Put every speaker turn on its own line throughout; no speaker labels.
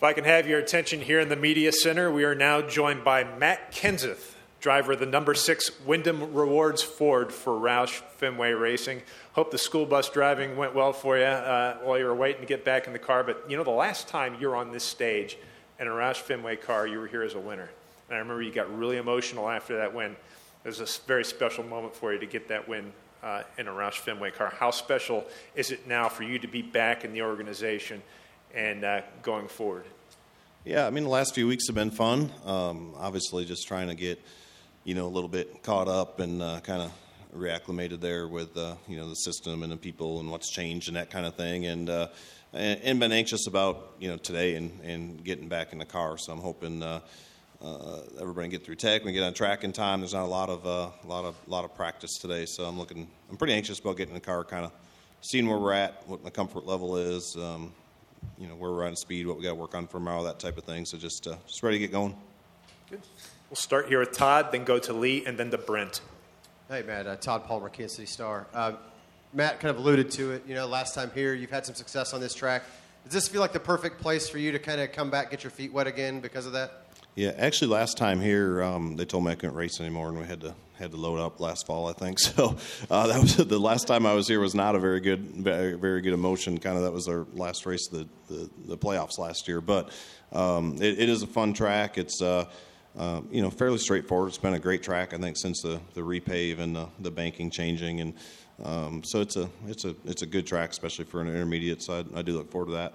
If I can have your attention here in the Media Center, we are now joined by Matt Kenseth, driver of the number 6 Wyndham Rewards Ford for Roush Fenway Racing. Hope the school bus driving went well for you while you were waiting to get back in the car. But, the last time you were on this stage in a Roush Fenway car, you were here as a winner. And I remember you got really emotional after that win. It was a very special moment for you to get that win in a Roush Fenway car. How special is it now for you to be back in the organization and going forward?
Yeah, the last few weeks have been fun. Obviously, just trying to get, a little bit caught up and kind of reacclimated there with, the system and the people and what's changed and that kind of thing. And been anxious about, today and getting back in the car. So I'm hoping everybody can get through tech and get on track in time. There's not a lot of practice today, so I'm pretty anxious about getting in the car, kind of seeing where we're at, what my comfort level is. Where we're at speed, what we got to work on for tomorrow, that type of thing. So just ready to get going.
Good. We'll start here with Todd, then go to Lee, and then to Brent.
Hey, Matt. Todd Palmer, Kansas City Star. Matt kind of alluded to it. Last time here, you've had some success on this track. Does this feel like the perfect place for you to kind of come back, get your feet wet again because of that?
Yeah, actually, last time here, they told me I couldn't race anymore, and we had to load up last fall, I think. So that was the last time I was here. Was not a very good emotion. Kind of that was our last race of the playoffs last year. But it is a fun track. It's fairly straightforward. It's been a great track, I think, since the repave and the banking changing, and so it's a good track, especially for an intermediate. So I do look forward to that.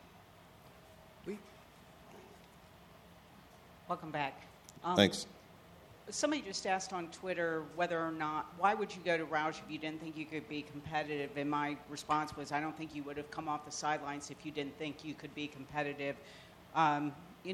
Welcome back.
Thanks.
Somebody just asked on Twitter whether or not, why would you go to Roush if you didn't think you could be competitive? And my response was, I don't think you would have come off the sidelines if you didn't think you could be competitive. How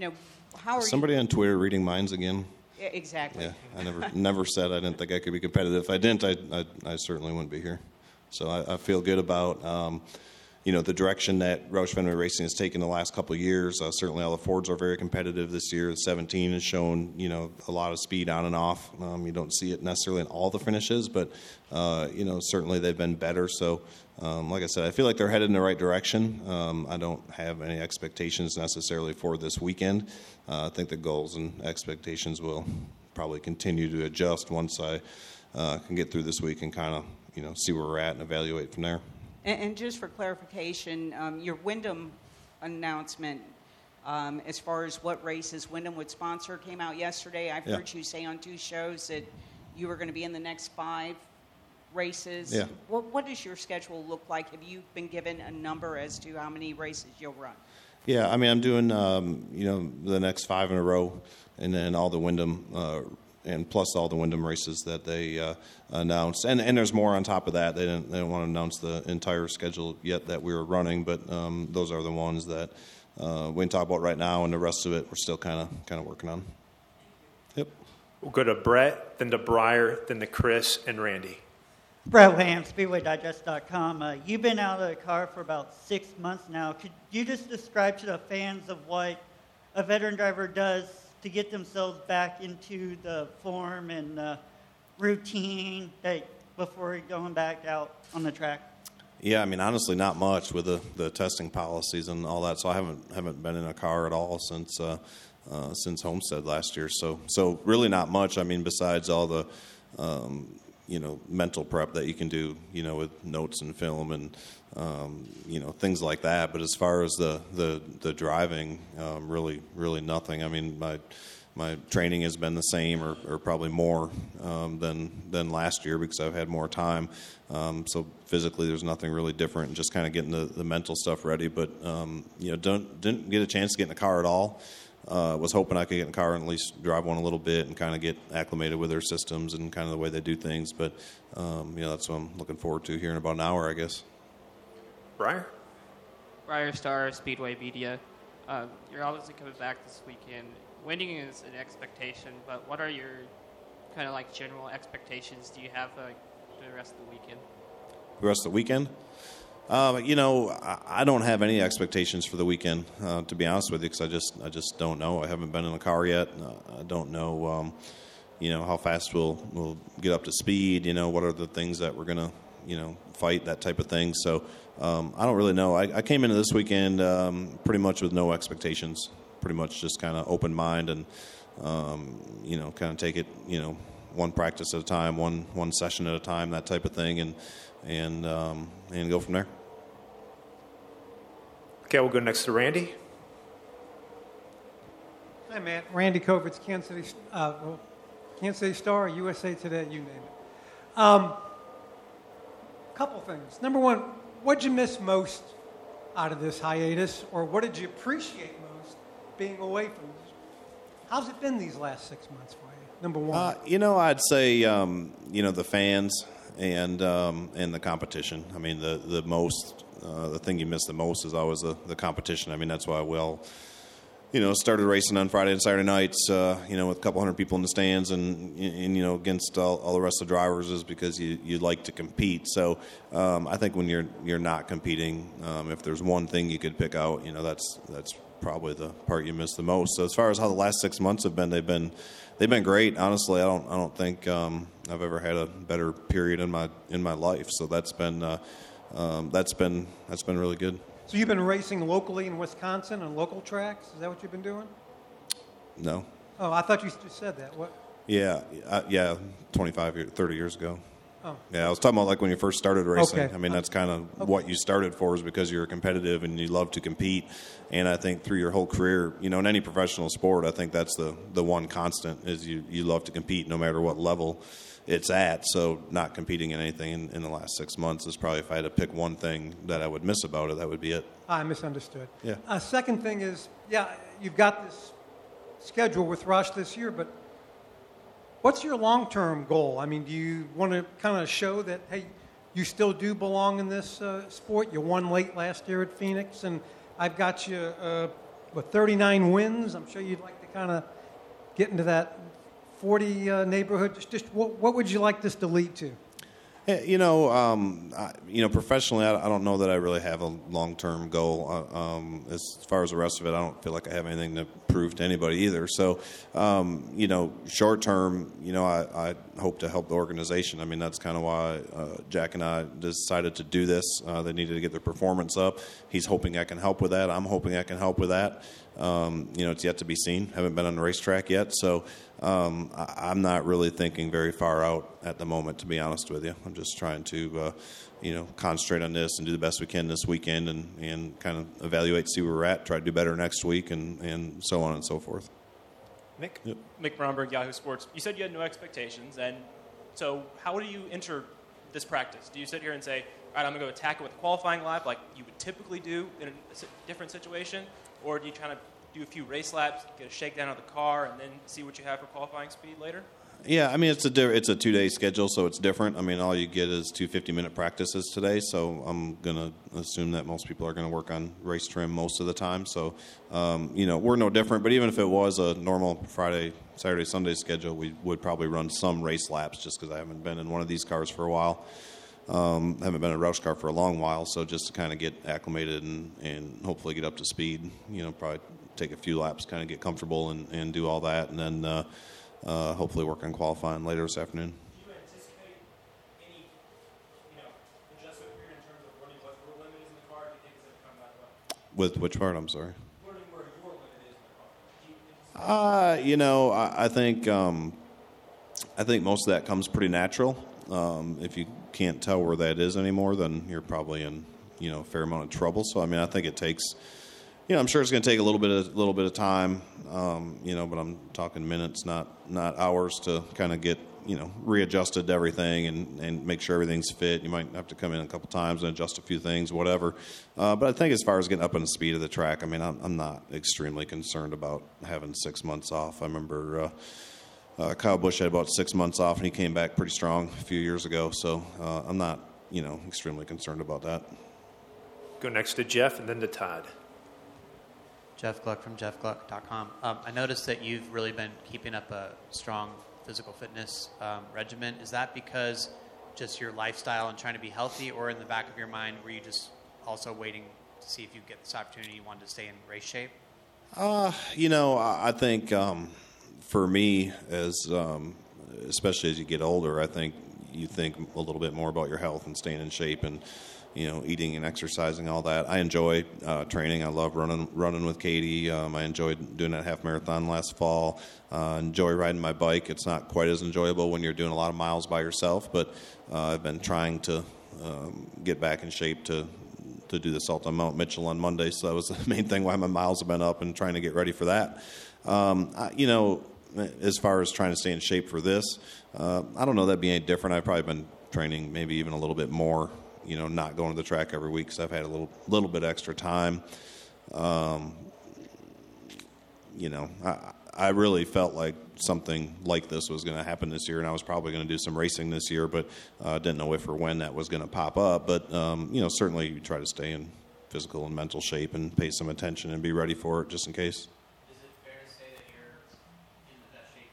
are
Somebody on Twitter reading minds again?
Exactly.
Yeah, I never said I didn't think I could be competitive. If I didn't, I certainly wouldn't be here. So I feel good about the direction that Roush Fenway Racing has taken the last couple of years. Certainly all the Fords are very competitive this year. The 17 has shown, a lot of speed on and off. You don't see it necessarily in all the finishes, but, certainly they've been better. So, like I said, I feel like they're headed in the right direction. I don't have any expectations necessarily for this weekend. I think the goals and expectations will probably continue to adjust once I can get through this week and kind of, see where we're at and evaluate from there.
And just for clarification, your Wyndham announcement, as far as what races Wyndham would sponsor, came out yesterday. I've heard you say on 2 shows that you were going to be in the next 5 races.
Yeah.
What does your schedule look like? Have you been given a number as to how many races you'll run?
Yeah, I'm doing, the next 5 in a row, and then all the Wyndham and plus all the Wyndham races that they announced. And there's more on top of that. They didn't want to announce the entire schedule yet that we were running, but those are the ones that we can talk about right now, and the rest of it we're still kind of working on. Yep.
We'll go to Brett, then to Briar, then to Chris and Randy.
Brett Williams, SpeedwayDigest.com. You've been out of the car for about 6 months now. Could you just describe to the fans of what a veteran driver does to get themselves back into the form and routine before going back out on the track?
Yeah, honestly, not much with the testing policies and all that. So I haven't been in a car at all since Homestead last year. So really not much. Besides all the mental prep that you can do, with notes and film and things like that. But as far as the driving, really nothing. My training has been the same or probably more than last year because I've had more time. So physically, there's nothing really different. Just kind of getting the mental stuff ready. But didn't get a chance to get in the car at all. Was hoping I could get in the car and at least drive one a little bit and kind of get acclimated with their systems and kind of the way they do things. But that's what I'm looking forward to here in about an hour, I guess.
Briar Star, Speedway Media. You're obviously coming back this weekend. Winning is an expectation, but what are your kind of general expectations do you have for the rest of the weekend?
The rest of the weekend? I don't have any expectations for the weekend, to be honest with you, because I just don't know. I haven't been in a car yet. I don't know, how fast we'll get up to speed. What are the things that we're gonna fight, that type of thing. So I don't really know. I came into this weekend pretty much with no expectations, pretty much just kind of open mind and, kind of take it, one practice at a time, one session at a time, that type of thing, and go from there.
Okay, we'll go next to Randy.
Hi, Matt. Randy Kovitz, Kansas City Star, USA Today, you name it. Couple things. Number one, what did you miss most out of this hiatus, or what did you appreciate most being away from this? How's it been these last 6 months for you? Number one.
I'd say, the fans and the competition. I mean, the thing you miss the most is always the competition. I mean, that's why started racing on Friday and Saturday nights, with a couple hundred people in the stands and against all the rest of the drivers is because you like to compete. So I think when you're not competing, if there's one thing you could pick out, that's probably the part you miss the most. So as far as how the last 6 months have been, they've been great. Honestly, I don't think I've ever had a better period in my life. So that's been really good.
So you've been racing locally in Wisconsin on local tracks? Is that what you've been doing?
No.
Oh, I thought you just said that. What?
Yeah, 30 years ago.
Oh.
Yeah, I was talking about like when you first started racing.
Okay.
I mean, that's kind of what you started for is because you're competitive and you love to compete. And I think through your whole career, in any professional sport, I think that's the one constant is you love to compete no matter what level it's at. So not competing in anything in the last 6 months is probably, if I had to pick one thing that I would miss about it, that would be it.
I misunderstood.
Yeah.
Second thing is, you've got this schedule with Rush this year, but what's your long-term goal? I mean, do you want to kind of show that, hey, you still do belong in this sport? You won late last year at Phoenix, and I've got you, 39 wins. I'm sure you'd like to kind of get into that 40 neighborhood. Just what would you like this to lead to?
Professionally, I don't know that I really have a long-term goal. As far as the rest of it, I don't feel like I have anything to prove to anybody either. So, short-term, I hope to help the organization. I mean, that's kind of why Jack and I decided to do this. They needed to get their performance up. He's hoping I can help with that. I'm hoping I can help with that. It's yet to be seen. Haven't been on the racetrack yet, so I'm not really thinking very far out at the moment, to be honest with you. I'm just trying to, concentrate on this and do the best we can this weekend and kind of evaluate, see where we're at, try to do better next week, and so on and so forth.
Nick?
Yep. Mick Bromberg, Yahoo Sports. You said you had no expectations, and so how do you enter this practice? Do you sit here and say, all right, I'm going to go attack it with a qualifying lap like you would typically do in a different situation? Or do you try to do a few race laps, get a shakedown of the car, and then see what you have for qualifying speed later?
Yeah, I mean, it's a 2-day schedule, so it's different. I mean, all you get is 2 50-minute practices today, so I'm going to assume that most people are going to work on race trim most of the time. So, we're no different. But even if it was a normal Friday, Saturday, Sunday schedule, we would probably run some race laps just because I haven't been in one of these cars for a while. Haven't been in a Roush car for a long while, so just to kind of get acclimated and hopefully get up to speed, probably take a few laps, kind of get comfortable and do all that, and then hopefully work on qualifying later this afternoon.
Do you anticipate any, adjustment period in terms of learning what your limit is in the car? Do you think it's going to come back up?
With which part? I'm sorry.
Learning where your limit is in the car.
I think most of that comes pretty natural. If you can't tell where that is anymore, then you're probably in, a fair amount of trouble. So, I mean, I think it takes, I'm sure it's going to take a little bit of time, but I'm talking minutes, not hours to kind of get, readjusted to everything and make sure everything's fit. You might have to come in a couple times and adjust a few things, whatever. But I think as far as getting up on the speed of the track, I mean, I'm not extremely concerned about having 6 months off. I remember Kyle Busch had about 6 months off, and he came back pretty strong a few years ago. So I'm not, extremely concerned about that.
Go next to Jeff and then to Todd.
Jeff Gluck from jeffgluck.com. I noticed that you've really been keeping up a strong physical fitness regimen. Is that because just your lifestyle and trying to be healthy, or in the back of your mind were you just also waiting to see if you get this opportunity, you wanted to stay in race shape?
I think for me, especially as you get older, I think you think a little bit more about your health and staying in shape and, eating and exercising, all that. I enjoy training. I love running with Katie. I enjoyed doing that half marathon last fall. Enjoy riding my bike. It's not quite as enjoyable when you're doing a lot of miles by yourself, but I've been trying to get back in shape to do the Assault on Mount Mitchell on Monday, so that was the main thing why my miles have been up and trying to get ready for that. As far as trying to stay in shape for this, I don't know that'd be any different. I've probably been training maybe even a little bit more, not going to the track every week because I've had a little bit extra time. I really felt like something like this was going to happen this year, and I was probably going to do some racing this year, but didn't know if or when that was going to pop up. But, certainly you try to stay in physical and mental shape and pay some attention and be ready for it just in case.
Is it fair to say that you're in the best shape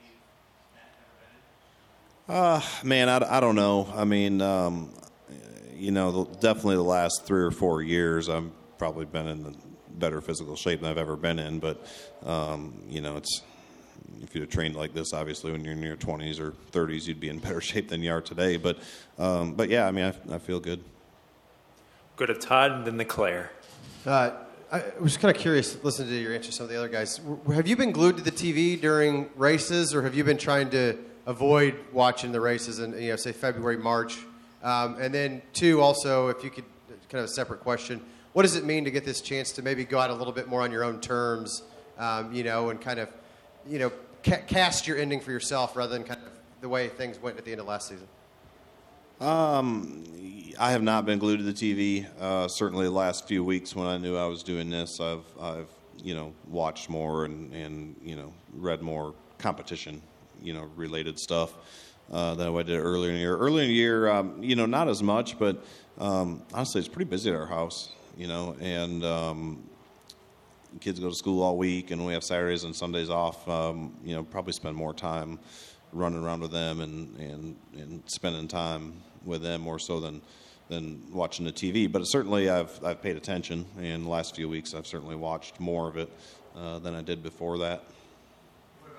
you've ever been in?
Man, I don't know. I mean, definitely the last 3 or 4 years, I've probably been in better physical shape than I've ever been in. But, it's if you'd have trained like this, obviously, when you're in your 20s or 30s, you'd be in better shape than you are today. But yeah, I mean, I feel good.
Go to Todd and then to Claire.
I was kind of curious, listening to your answer to some of the other guys. Have you been glued to the TV during races, or have you been trying to avoid watching the races in, say, February, March? And then, two, also, if you could, kind of a separate question, what does it mean to get this chance to maybe go out a little bit more on your own terms, and kind of, cast your ending for yourself rather than kind of the way things went at the end of last season?
I have not been glued to the TV. Certainly the last few weeks when I knew I was doing this, I've watched more and read more competition, related stuff than I did earlier in the year. Earlier in the year, not as much, but honestly, it's pretty busy at our house, and kids go to school all week, and we have Saturdays and Sundays off. Probably spend more time running around with them and spending time with them more so than watching the TV. But certainly I've paid attention, and the last few weeks I've certainly watched more of it than I did before that.
What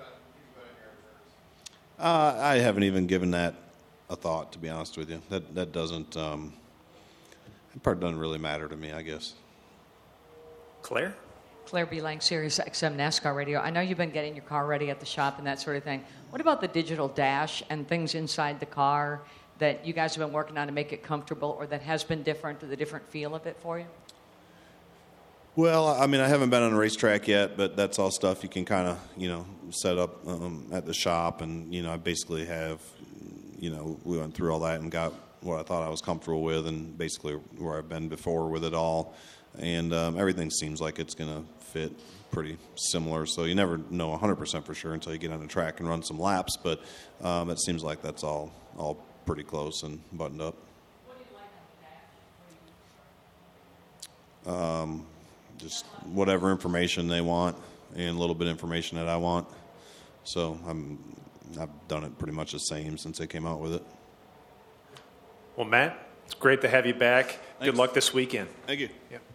about
I haven't even given that a thought, to be honest with you. That doesn't that part doesn't really matter to me, I guess.
Claire?
Claire B. Lang, Sirius XM NASCAR Radio. I know you've been getting your car ready at the shop and that sort of thing. What about the digital dash and things inside the car that you guys have been working on to make it comfortable, or that has been different, or the different feel of it for you?
Well, I mean, I haven't been on a racetrack yet, but that's all stuff you can kind of, set up at the shop. And, I basically have, we went through all that and got what I thought I was comfortable with, and basically where I've been before with it all. And everything seems like it's going to fit pretty similar. So you never know 100% for sure until you get on the track and run some laps. But it seems like that's all pretty close and buttoned up.
What do you like on the dash?
Just whatever information they want and a little bit of information that I want. So I've done it pretty much the same since they came out with it.
Well, Matt, it's great to have you back.
Thanks.
Good luck this weekend.
Thank you.
Yep.